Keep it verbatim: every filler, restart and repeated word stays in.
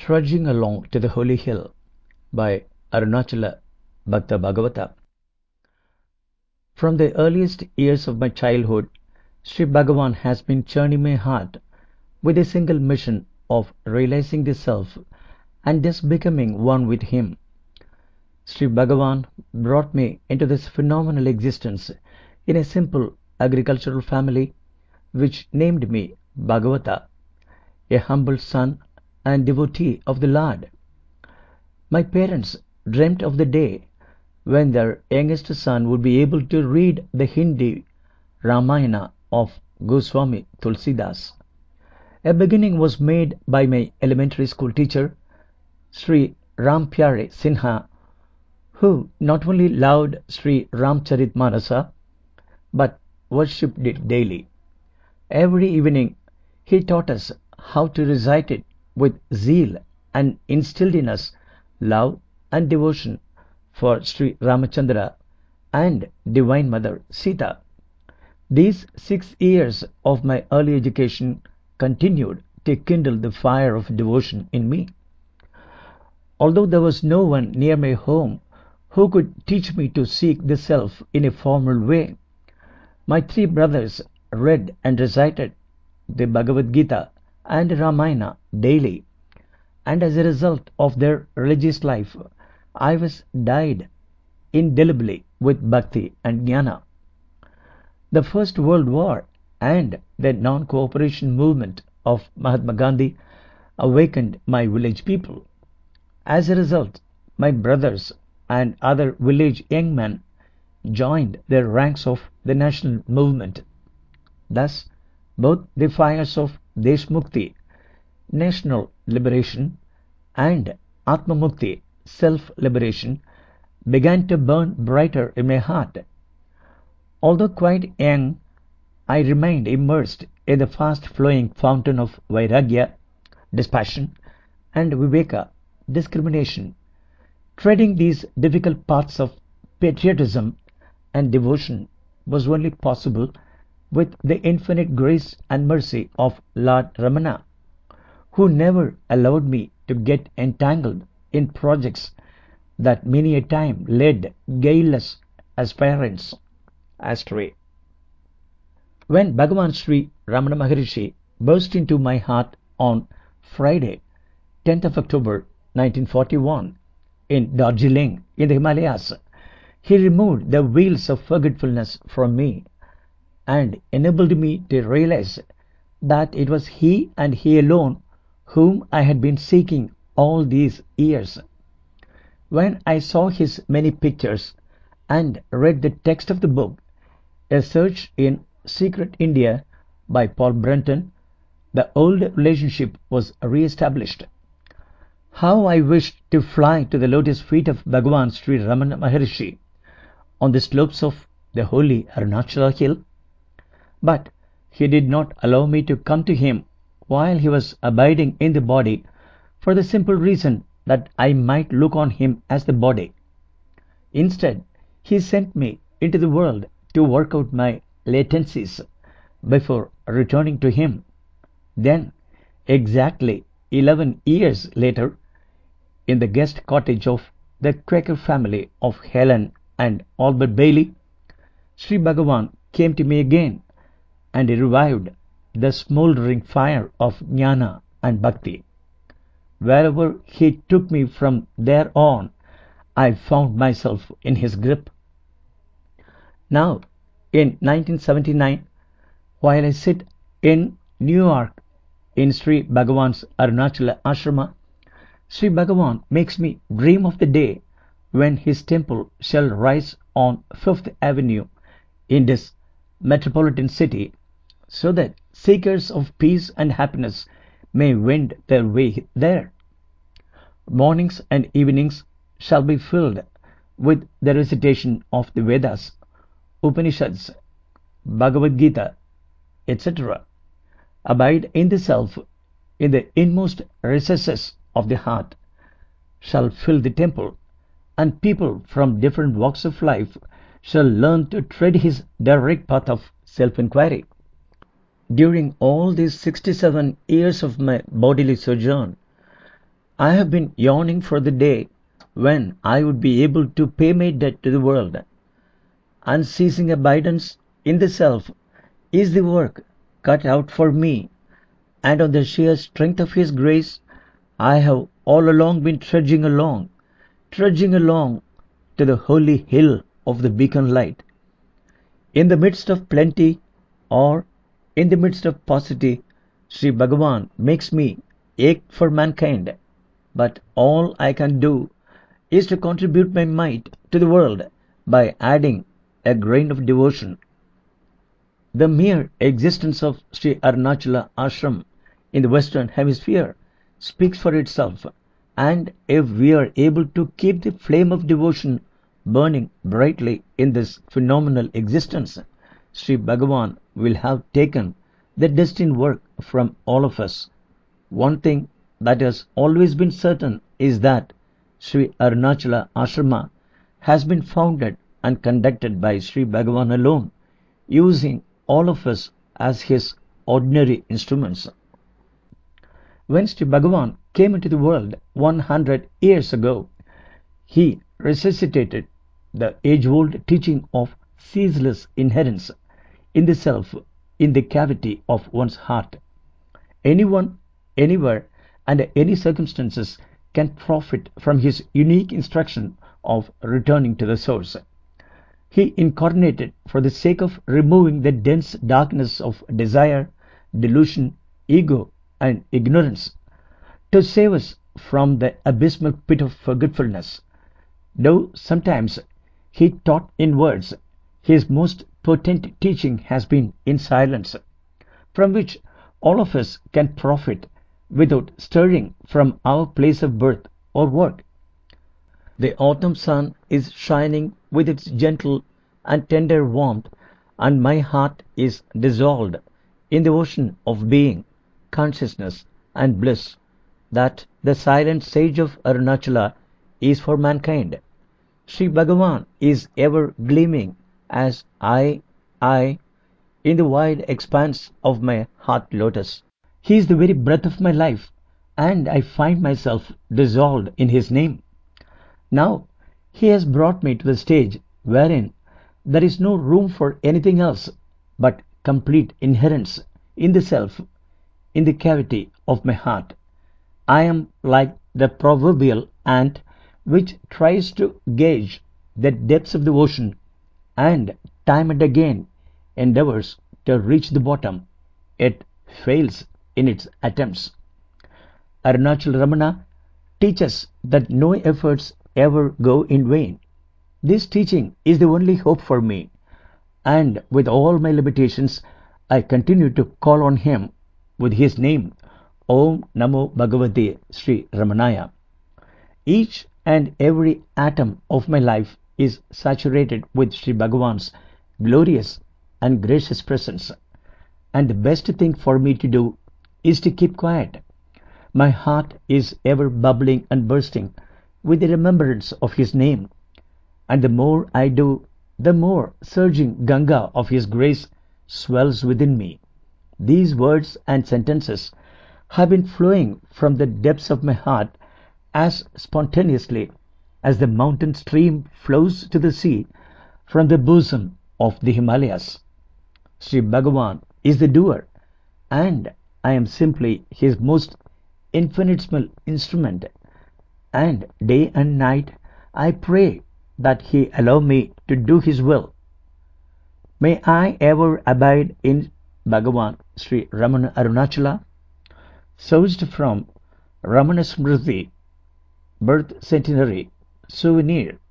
Trudging Along to the Holy Hill by Arunachala Bhakta Bhagavata. From the earliest years of my childhood, Sri Bhagavan has been churning my heart with a single mission of realizing the self and thus becoming one with Him. Sri Bhagavan brought me into this phenomenal existence in a simple agricultural family which named me Bhagavata, a humble son and devotee of the Lord. My parents dreamt of the day when their youngest son would be able to read the Hindi Ramayana of Goswami Tulsidas. A beginning was made by my elementary school teacher, Sri Rampyare Sinha, who not only loved Sri Ramcharitmanasa but worshipped it daily. Every evening he taught us how to recite it with zeal and instilled in us love and devotion for Sri Ramachandra and Divine Mother Sita. These six years of my early education continued to kindle the fire of devotion in me. Although there was no one near my home who could teach me to seek the self in a formal way, my three brothers read and recited the Bhagavad Gita and Ramayana daily, and as a result of their religious life, I was dyed indelibly with bhakti and jnana. The First World War and the non-cooperation movement of Mahatma Gandhi awakened my village people. As a result, my brothers and other village young men joined the ranks of the national movement. Thus, both the fires of Deshmukti, national liberation, and Atmamukti, self-liberation, began to burn brighter in my heart. Although quite young, I remained immersed in the fast-flowing fountain of Vairagya, dispassion, and Viveka, discrimination. Treading these difficult paths of patriotism and devotion was only possible with the infinite grace and mercy of Lord Ramana, who never allowed me to get entangled in projects that many a time led guileless aspirants astray. When Bhagavan Sri Ramana Maharishi burst into my heart on Friday, tenth of October nineteen forty-one, in Darjeeling, in the Himalayas, he removed the wheels of forgetfulness from me and enabled me to realize that it was He and He alone whom I had been seeking all these years. When I saw his many pictures and read the text of the book, A Search in Secret India by Paul Brunton, the old relationship was re-established. How I wished to fly to the lotus feet of Bhagavan Sri Ramana Maharishi on the slopes of the holy Arunachala hill. But he did not allow me to come to him while he was abiding in the body, for the simple reason that I might look on him as the body. Instead, he sent me into the world to work out my latencies before returning to him. Then, exactly eleven years later, in the guest cottage of the Quaker family of Helen and Albert Bailey, Sri Bhagavan came to me again and revived the smouldering fire of jnana and bhakti. Wherever he took me from there on, I found myself in his grip. Now, in nineteen seventy-nine, while I sit in New York in Sri Bhagavan's Arunachala Ashrama, Sri Bhagavan makes me dream of the day when his temple shall rise on Fifth Avenue in this metropolitan city, so that seekers of peace and happiness may wend their way there. Mornings and evenings shall be filled with the recitation of the Vedas, Upanishads, Bhagavad Gita, et cetera. Abide in the self, in the inmost recesses of the heart, shall fill the temple, and people from different walks of life shall learn to tread his direct path of self-inquiry. During all these sixty-seven years of my bodily sojourn, I have been yearning for the day when I would be able to pay my debt to the world. Unceasing abidance in the self is the work cut out for me, and on the sheer strength of His grace, I have all along been trudging along, trudging along to the holy hill of the beacon light. In the midst of plenty or in the midst of paucity, Sri Bhagavan makes me ache for mankind. But all I can do is to contribute my mite to the world by adding a grain of devotion. The mere existence of Sri Arunachala Ashram in the Western Hemisphere speaks for itself, and if we are able to keep the flame of devotion burning brightly in this phenomenal existence, Sri Bhagavan will have taken the destined work from all of us. One thing that has always been certain is that Sri Arunachala Ashrama has been founded and conducted by Sri Bhagavan alone, using all of us as his ordinary instruments. When Sri Bhagavan came into the world one hundred years ago, he resuscitated the age-old teaching of ceaseless inherence in the self, in the cavity of one's heart. Anyone, anywhere, under any circumstances can profit from his unique instruction of returning to the source. He incarnated for the sake of removing the dense darkness of desire, delusion, ego, and ignorance, to save us from the abysmal pit of forgetfulness. Though sometimes he taught in words, his most potent teaching has been in silence, from which all of us can profit without stirring from our place of birth or work. The autumn sun is shining with its gentle and tender warmth, and my heart is dissolved in the ocean of being, consciousness, and bliss that the silent sage of Arunachala is for mankind. Sri Bhagavan is ever gleaming as I, I, in the wide expanse of my heart lotus. He is the very breath of my life, and I find myself dissolved in His name. Now He has brought me to the stage wherein there is no room for anything else but complete inherence in the self, in the cavity of my heart. I am like the proverbial ant which tries to gauge the depths of the ocean, and time and again endeavors to reach the bottom, yet fails in its attempts. Arunachal Ramana teaches that no efforts ever go in vain. This teaching is the only hope for me, and with all my limitations, I continue to call on Him with His name, Om Namo Bhagavate Sri Ramanaya. Each and every atom of my life is saturated with Sri Bhagavan's glorious and gracious presence, and the best thing for me to do is to keep quiet. My heart is ever bubbling and bursting with the remembrance of His name, and the more I do, the more surging Ganga of His grace swells within me. These words and sentences have been flowing from the depths of my heart as spontaneously as the mountain stream flows to the sea from the bosom of the Himalayas. Sri Bhagavan is the doer, and I am simply His most infinitesimal instrument, and day and night I pray that He allow me to do His will. May I ever abide in Bhagavan Sri Ramana Arunachala, sourced from Ramana Smriti, birth centenary souvenir